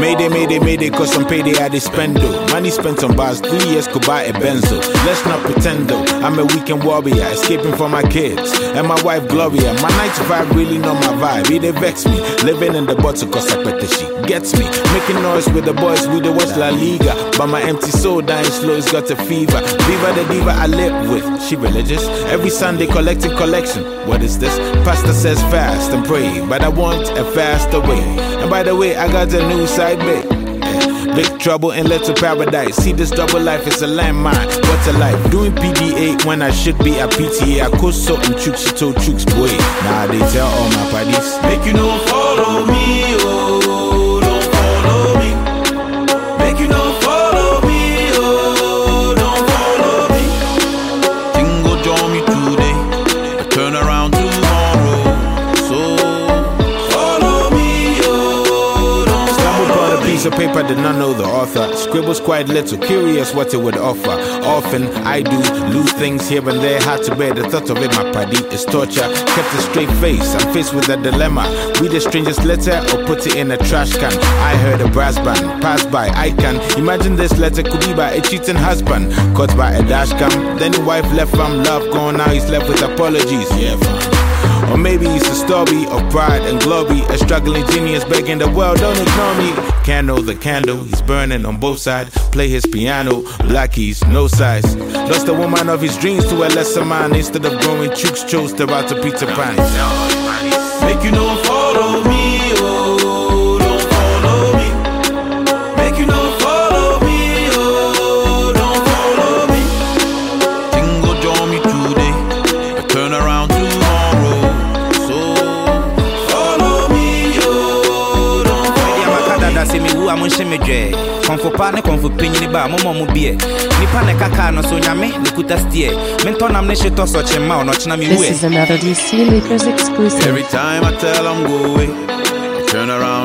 Mayday, cause some payday I spend though. Money spent on bars, 3 years could buy a Benzo. Let's not pretend though, I'm a weekend warrior, escaping from my kids and my wife Gloria. My 9 to 5 really know my vibe, they vex me. Living in the bottle cause I bet that she gets me. Making noise with the boys, we the West La Liga. But my empty soul dying slow, it's got a fever. Viva the diva I live with, she religious. Every Sunday collecting collection. What is this? Pastor says fast and pray, but I want a faster way. And by the way, I got a new side bit. Big trouble in Little Paradise. See this double life, it's a landmine. What a life. Doing PDA when I should be at PTA. I could so and Chooks, she told Chooks, boy. Now they tell all my parties, make you no follow me, oh, don't follow me. Make you no follow me, oh, don't follow me. Thing go join me today, I turn around tomorrow. So follow me, oh, don't stumble upon a piece of paper, did not know the author. Scribbles quite little, curious what it would offer. Often I do lose things here and there, hard to bear. The thought of it, my paddy, is torture. Kept a straight face, I'm faced with a dilemma. Read a stranger's letter or put it in a trash can. I heard a brass band pass by, I can imagine this letter could be by a cheating husband, caught by a dash cam. Then the wife left from love gone, now he's left with apologies. Yeah, fam. Or maybe it's a story of pride and glory. A struggling genius begging the world, don't ignore me. Candle, the candle, he's burning on both sides. Play his piano, black keys, no size. Lost the woman of his dreams to a lesser man. Instead of going Chooks, chose to route to Peter Pan. Make you no follow me, oh, don't follow me. Make you no follow me, oh, don't follow me. Thing go join me today, I turn around tomorrow. See me who I'm on Shemedre. Comfort partner, comfort penny bar, Momo beer. Nipana Kaka, no so yame, the Kuta steer. Menton amnesia to such a mount, not Nami. This is another DC Leakers exclusive. Every time I tell I'm going, I turn around.